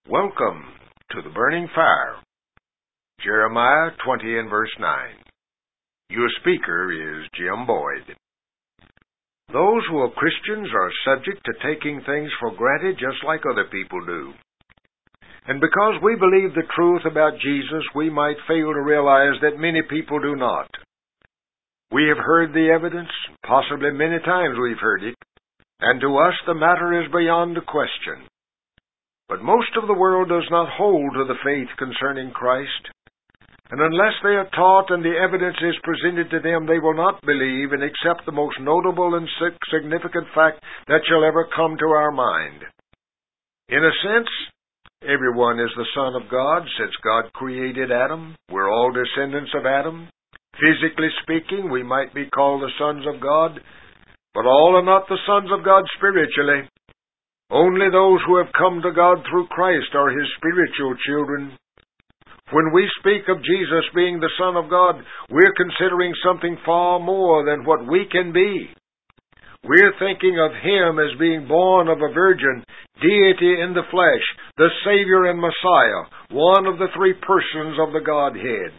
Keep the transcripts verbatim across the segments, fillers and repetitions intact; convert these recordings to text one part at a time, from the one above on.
Welcome to the burning fire. Jeremiah twenty and verse nine. Your speaker is Jim Boyd. Those who are Christians are subject to taking things for granted just like other people do. And because we believe the truth about Jesus, we might fail to realize that many people do not. We have heard the evidence, possibly many times we've heard it, and to us the matter is beyond a question. But most of the world does not hold to the faith concerning Christ, and unless they are taught and the evidence is presented to them, they will not believe and accept the most notable and significant fact that shall ever come to our mind. In a sense, everyone is the son of God since God created Adam. We're all descendants of Adam. Physically speaking, we might be called the sons of God, but all are not the sons of God spiritually. Only those who have come to God through Christ are His spiritual children. When we speak of Jesus being the Son of God, we're considering something far more than what we can be. We're thinking of Him as being born of a virgin, deity in the flesh, the Savior and Messiah, one of the three persons of the Godhead.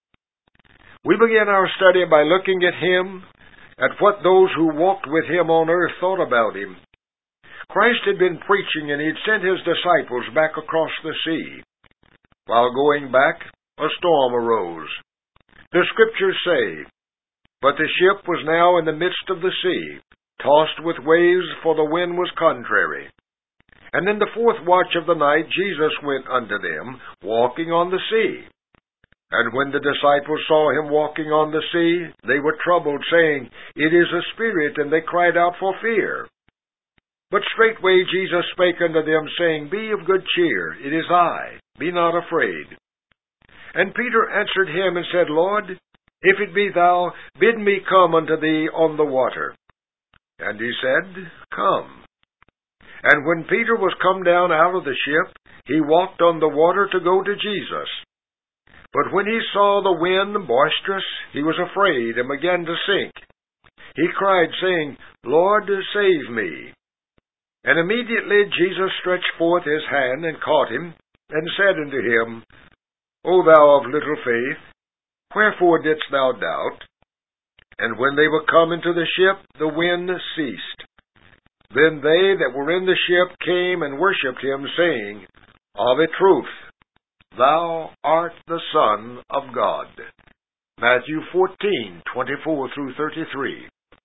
We begin our study by looking at Him, at what those who walked with Him on earth thought about Him. Christ had been preaching, and He had sent His disciples back across the sea. While going back, a storm arose. The Scriptures say, "But the ship was now in the midst of the sea, tossed with waves, for the wind was contrary. And in the fourth watch of the night Jesus went unto them, walking on the sea. And when the disciples saw Him walking on the sea, they were troubled, saying, It is a spirit, and they cried out for fear. But straightway Jesus spake unto them, saying, Be of good cheer, it is I, be not afraid. And Peter answered Him and said, Lord, if it be Thou, bid me come unto Thee on the water. And He said, Come. And when Peter was come down out of the ship, he walked on the water to go to Jesus. But when he saw the wind boisterous, he was afraid, and began to sink. He cried, saying, Lord, save me. And immediately Jesus stretched forth His hand, and caught him, and said unto him, O thou of little faith, wherefore didst thou doubt? And when they were come into the ship, the wind ceased. Then they that were in the ship came and worshipped Him, saying, Of a truth, Thou art the Son of God. Matthew fourteen, twenty-four through thirty-three.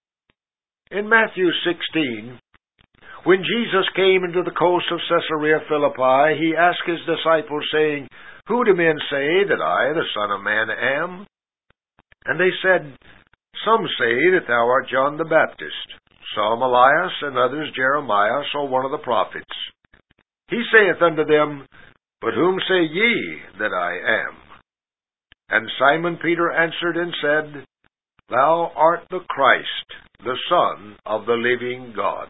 In Matthew sixteen, when Jesus came into the coast of Caesarea Philippi, He asked His disciples, saying, Who do men say that I, the Son of Man, am? And they said, Some say that Thou art John the Baptist, some Elias, and others Jeremiah, or one of the prophets. He saith unto them, But whom say ye that I am? And Simon Peter answered and said, Thou art the Christ, the Son of the living God.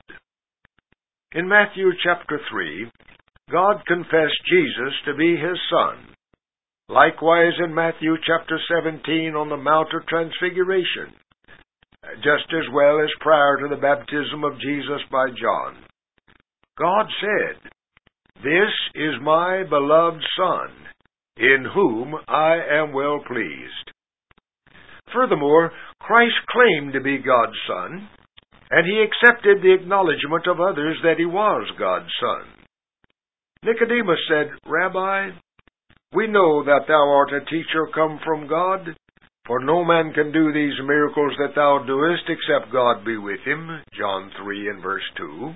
In Matthew chapter three, God confessed Jesus to be His Son. Likewise in Matthew chapter seventeen on the Mount of Transfiguration, just as well as prior to the baptism of Jesus by John. God said, This is my beloved Son, in whom I am well pleased. Furthermore, Christ claimed to be God's Son, and He accepted the acknowledgement of others that He was God's Son. Nicodemus said, Rabbi, we know that Thou art a teacher come from God, for no man can do these miracles that Thou doest except God be with him. John three and verse two.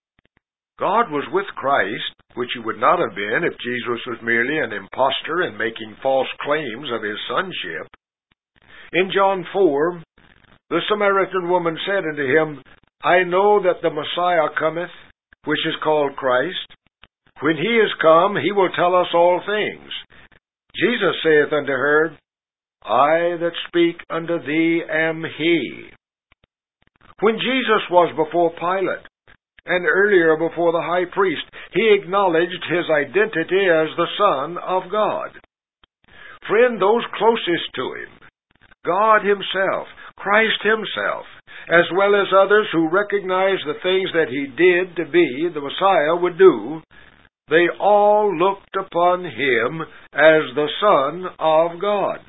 God was with Christ, which He would not have been if Jesus was merely an impostor and making false claims of His sonship. In John four, the Samaritan woman said unto Him, I know that the Messiah cometh, which is called Christ. When He is come, He will tell us all things. Jesus saith unto her, I that speak unto thee am He. When Jesus was before Pilate, and earlier before the high priest, He acknowledged His identity as the Son of God. Friend, those closest to Him, God Himself, Christ Himself, as well as others who recognized the things that He did to be the Messiah would do, they all looked upon him as the Son of God.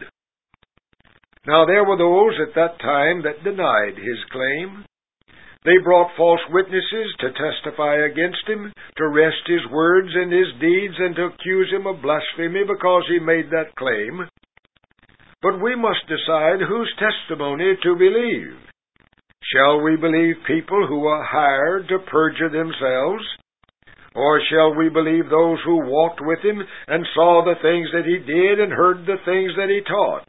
Now there were those at that time that denied his claim. They brought false witnesses to testify against him, to wrest his words and his deeds, and to accuse him of blasphemy because he made that claim. But we must decide whose testimony to believe. Shall we believe people who are hired to perjure themselves? Or shall we believe those who walked with him and saw the things that he did and heard the things that he taught?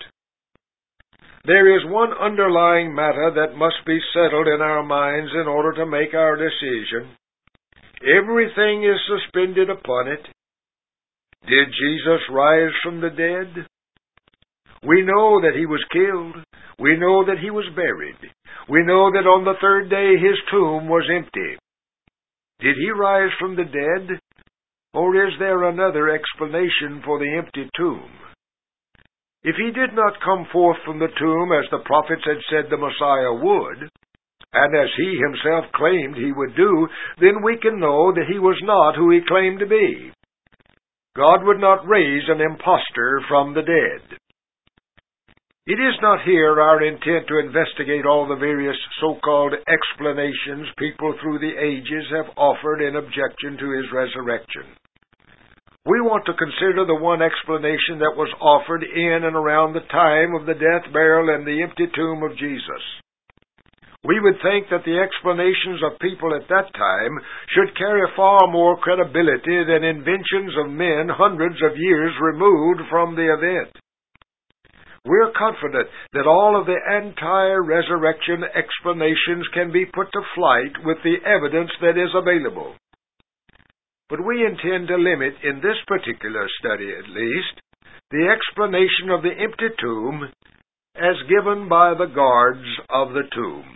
There is one underlying matter that must be settled in our minds in order to make our decision. Everything is suspended upon it. Did Jesus rise from the dead? We know that he was killed. We know that he was buried. We know that on the third day his tomb was empty. Did he rise from the dead? Or is there another explanation for the empty tomb? If he did not come forth from the tomb as the prophets had said the Messiah would, and as he himself claimed he would do, then we can know that he was not who he claimed to be. God would not raise an impostor from the dead. It is not here our intent to investigate all the various so-called explanations people through the ages have offered in objection to his resurrection. We want to consider the one explanation that was offered in and around the time of the death, burial, and the empty tomb of Jesus. We would think that the explanations of people at that time should carry far more credibility than inventions of men hundreds of years removed from the event. We're confident that all of the anti-resurrection explanations can be put to flight with the evidence that is available. But we intend to limit, in this particular study at least, the explanation of the empty tomb as given by the guards of the tomb.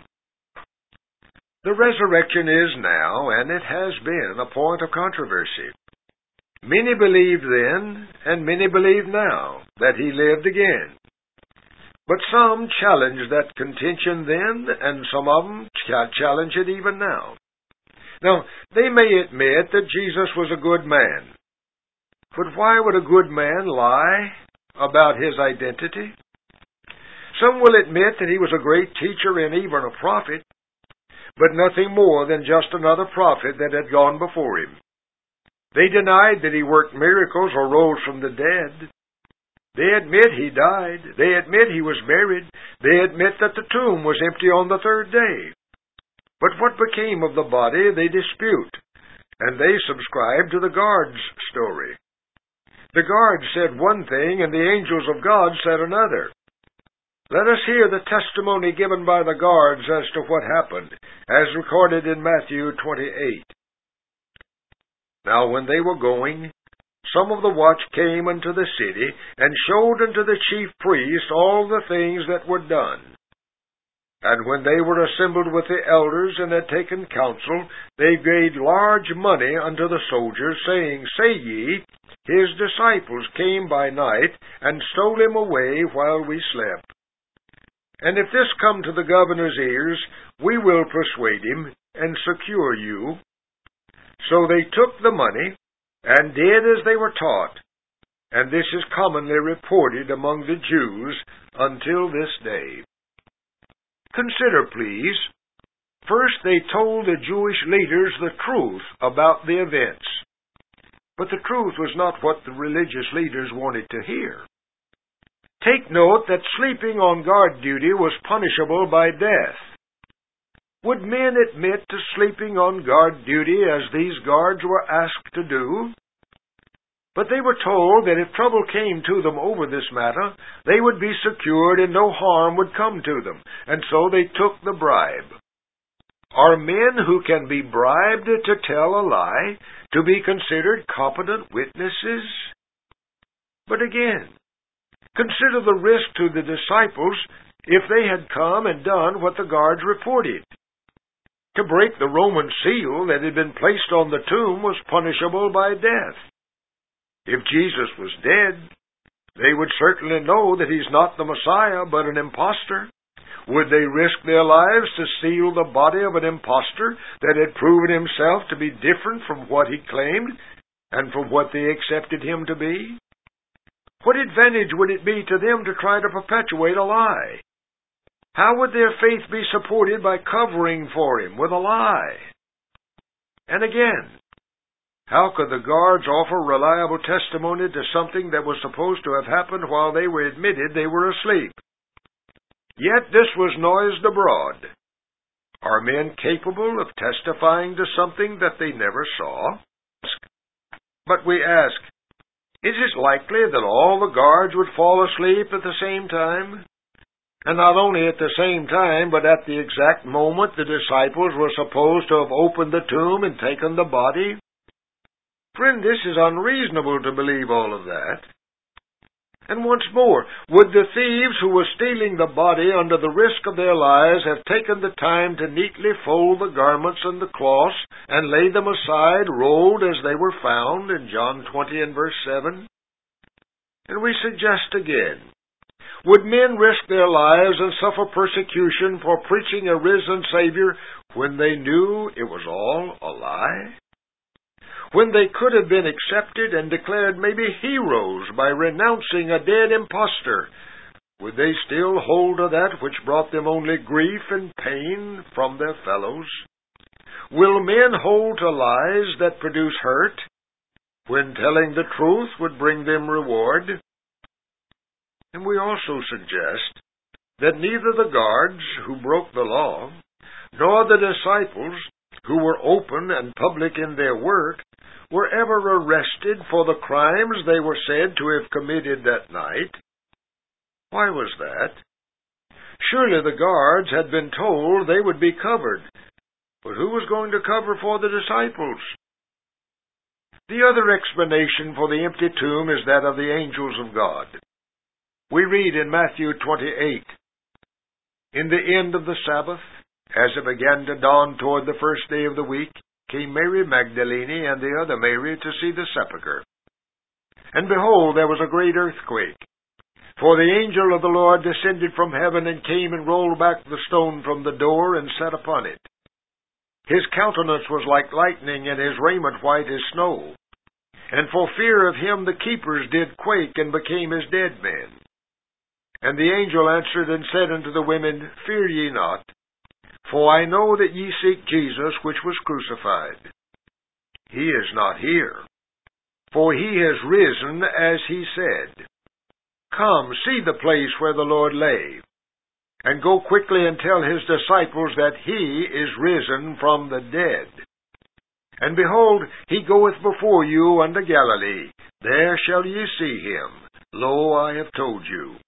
The resurrection is now, and it has been, a point of controversy. Many believed then, and many believe now, that he lived again. But some challenged that contention then, and some of them challenge it even now. Now, they may admit that Jesus was a good man. But why would a good man lie about his identity? Some will admit that he was a great teacher and even a prophet, but nothing more than just another prophet that had gone before him. They denied that he worked miracles or rose from the dead. They admit he died. They admit he was buried. They admit that the tomb was empty on the third day. But what became of the body they dispute, and they subscribe to the guards' story. The guards said one thing, and the angels of God said another. Let us hear the testimony given by the guards as to what happened, as recorded in Matthew twenty-eight. Now when they were going, some of the watch came unto the city, and showed unto the chief priest all the things that were done. And when they were assembled with the elders, and had taken counsel, they gave large money unto the soldiers, saying, Say ye, his disciples came by night, and stole him away while we slept. And if this come to the governor's ears, we will persuade him, and secure you. So they took the money, and did as they were taught. And this is commonly reported among the Jews until this day. Consider, please. First, they told the Jewish leaders the truth about the events. But the truth was not what the religious leaders wanted to hear. Take note that sleeping on guard duty was punishable by death. Would men admit to sleeping on guard duty as these guards were asked to do? But they were told that if trouble came to them over this matter, they would be secured and no harm would come to them, and so they took the bribe. Are men who can be bribed to tell a lie to be considered competent witnesses? But again, consider the risk to the disciples if they had come and done what the guards reported. To break the Roman seal that had been placed on the tomb was punishable by death. If Jesus was dead, they would certainly know that he's not the Messiah, but an impostor. Would they risk their lives to seal the body of an impostor that had proven himself to be different from what he claimed, and from what they accepted him to be? What advantage would it be to them to try to perpetuate a lie? How would their faith be supported by covering for him with a lie? And again, how could the guards offer reliable testimony to something that was supposed to have happened while they were admitted they were asleep? Yet this was noised abroad. Are men capable of testifying to something that they never saw? But we ask, is it likely that all the guards would fall asleep at the same time? And not only at the same time, but at the exact moment the disciples were supposed to have opened the tomb and taken the body? Friend, this is unreasonable to believe all of that. And once more, would the thieves who were stealing the body under the risk of their lives have taken the time to neatly fold the garments and the cloths and lay them aside, rolled as they were found in John twenty and verse seven? And we suggest again, would men risk their lives and suffer persecution for preaching a risen Savior when they knew it was all a lie? When they could have been accepted and declared maybe heroes by renouncing a dead impostor, would they still hold to that which brought them only grief and pain from their fellows? Will men hold to lies that produce hurt, when telling the truth would bring them reward? And we also suggest that neither the guards who broke the law, nor the disciples who were open and public in their work, were ever arrested for the crimes they were said to have committed that night. Why was that? Surely the guards had been told they would be covered, but who was going to cover for the disciples? The other explanation for the empty tomb is that of the angels of God. We read in Matthew twenty-eight, "In the end of the Sabbath, as it began to dawn toward the first day of the week, came Mary Magdalene and the other Mary to see the sepulchre. And behold, there was a great earthquake. For the angel of the Lord descended from heaven and came and rolled back the stone from the door and sat upon it. His countenance was like lightning, and his raiment white as snow. And for fear of him the keepers did quake and became as dead men. And the angel answered and said unto the women, Fear ye not, for I know that ye seek Jesus, which was crucified. He is not here, for he has risen, as he said. Come, see the place where the Lord lay, and go quickly and tell his disciples that he is risen from the dead. And behold, he goeth before you unto Galilee. There shall ye see him. Lo, I have told you."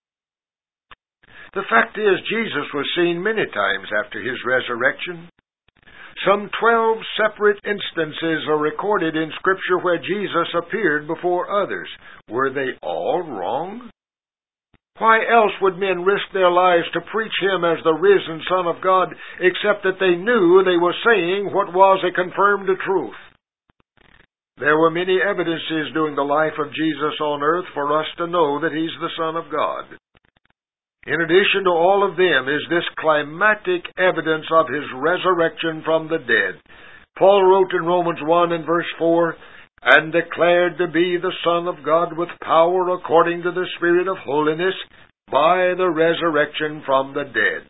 The fact is, Jesus was seen many times after his resurrection. Some twelve separate instances are recorded in Scripture where Jesus appeared before others. Were they all wrong? Why else would men risk their lives to preach him as the risen Son of God, except that they knew they were saying what was a confirmed truth? There were many evidences during the life of Jesus on earth for us to know that he's the Son of God. In addition to all of them is this climatic evidence of his resurrection from the dead. Paul wrote in Romans one and verse four, "And declared to be the Son of God with power according to the Spirit of holiness, by the resurrection from the dead."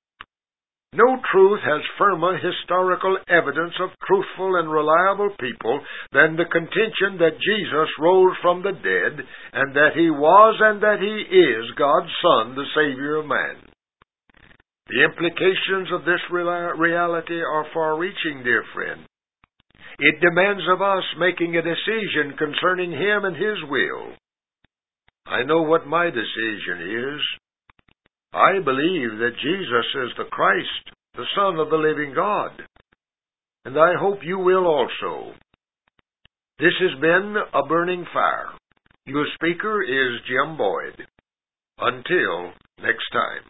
No truth has firmer historical evidence of truthful and reliable people than the contention that Jesus rose from the dead, and that he was and that he is God's Son, the Savior of man. The implications of this reality are far-reaching, dear friend. It demands of us making a decision concerning him and his will. I know what my decision is. I believe that Jesus is the Christ, the Son of the living God. And I hope you will also. This has been A Burning Fire. Your speaker is Jim Boyd. Until next time.